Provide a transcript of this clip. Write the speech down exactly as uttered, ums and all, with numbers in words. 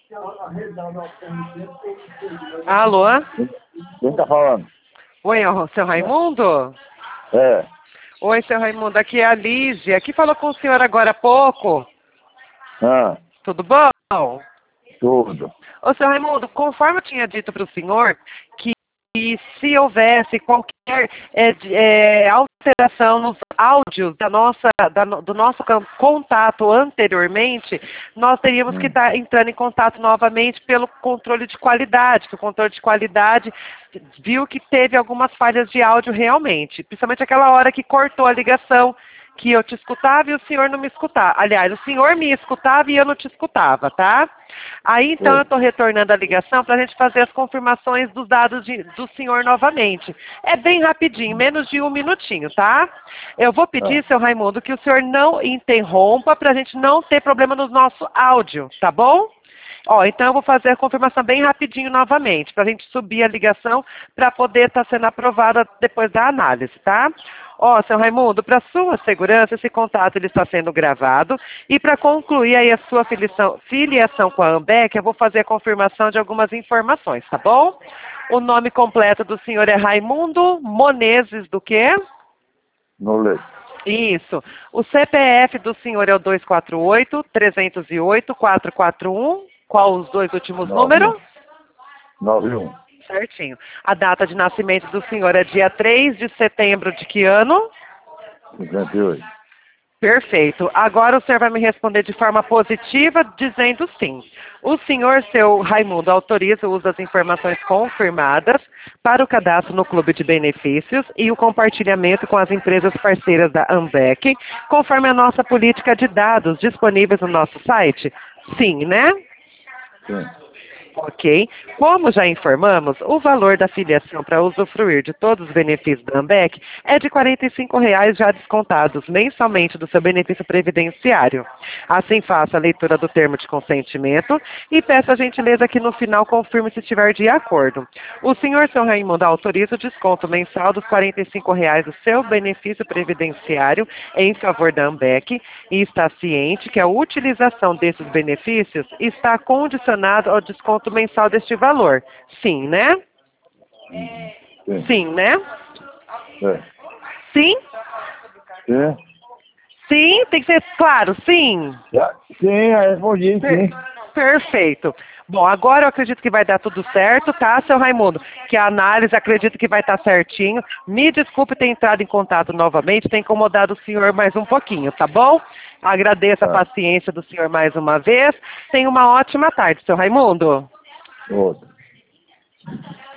Alô? Quem tá falando? Oi, é o seu Raimundo? É. Oi, seu Raimundo, aqui é a Lígia. Aqui falou com o senhor agora há pouco. Ah, Tudo bom? tudo. Ô, seu Raimundo, conforme eu tinha dito para o senhor, que se houvesse qualquer é, de- é, alteração nos áudios da nossa, da no- do nosso can- contato anteriormente, nós teríamos que Hum. estar entrando em contato novamente pelo controle de qualidade, que o controle de qualidade viu que teve algumas falhas de áudio realmente, principalmente aquela hora que cortou a ligação, que eu te escutava e o senhor não me escutava. Aliás, o senhor me escutava e eu não te escutava, tá? Aí, então, eu Oi. estou retornando a ligação para a gente fazer as confirmações dos dados de- do senhor novamente. É bem rapidinho, menos de um minutinho, tá? Eu vou Ah, pedir, seu Raimundo, que o senhor não interrompa para a gente não ter problema no nosso áudio, tá bom? Ó, então eu vou fazer a confirmação bem rapidinho novamente, para a gente subir a ligação para poder estar sendo aprovada depois da análise, tá? Ó, seu Raimundo, para sua segurança, esse contato ele está sendo gravado e para concluir aí a sua filiação, filiação com a Ambec, eu vou fazer a confirmação de algumas informações, tá bom? O nome completo do senhor é Raimundo Monezes do quê? no leite. Isso. O C P F do senhor é o dois quatro oito, três zero oito, quatro quatro um. Qual os dois últimos Nove números? um. Nove um. Certinho. A data de nascimento do senhor é dia três de setembro de que ano? Cinquenta e oito. Perfeito. Agora o senhor vai me responder de forma positiva, dizendo sim. O senhor, seu Raimundo, autoriza o uso das informações confirmadas para o cadastro no Clube de Benefícios e o compartilhamento com as empresas parceiras da Ambec, conforme a nossa política de dados disponíveis no nosso site? Sim, né? Sim. Ok. Como já informamos, o valor da filiação para usufruir de todos os benefícios da Ambec é de quarenta e cinco reais já descontados mensalmente do seu benefício previdenciário. Assim, faça a leitura do termo de consentimento e peço a gentileza que no final confirme se estiver de acordo. O senhor, seu Raimundo, autoriza o desconto mensal dos quarenta e cinco reais do seu benefício previdenciário em favor da Ambec e está ciente que a utilização desses benefícios está condicionada ao desconto mensal deste valor. Sim, né? Sim. Sim, né? É. Sim? Sim. Sim, tem que ser claro, sim. Já. Sim, eu respondi, Per- sim. Perfeito. Bom, agora eu acredito que vai dar tudo certo, tá, seu Raimundo? Que a análise acredito que vai estar certinho. Me desculpe ter entrado em contato novamente, ter incomodado o senhor mais um pouquinho, tá bom? Agradeço a Ah, paciência do senhor mais uma vez. Tenha uma ótima tarde, seu Raimundo. outro.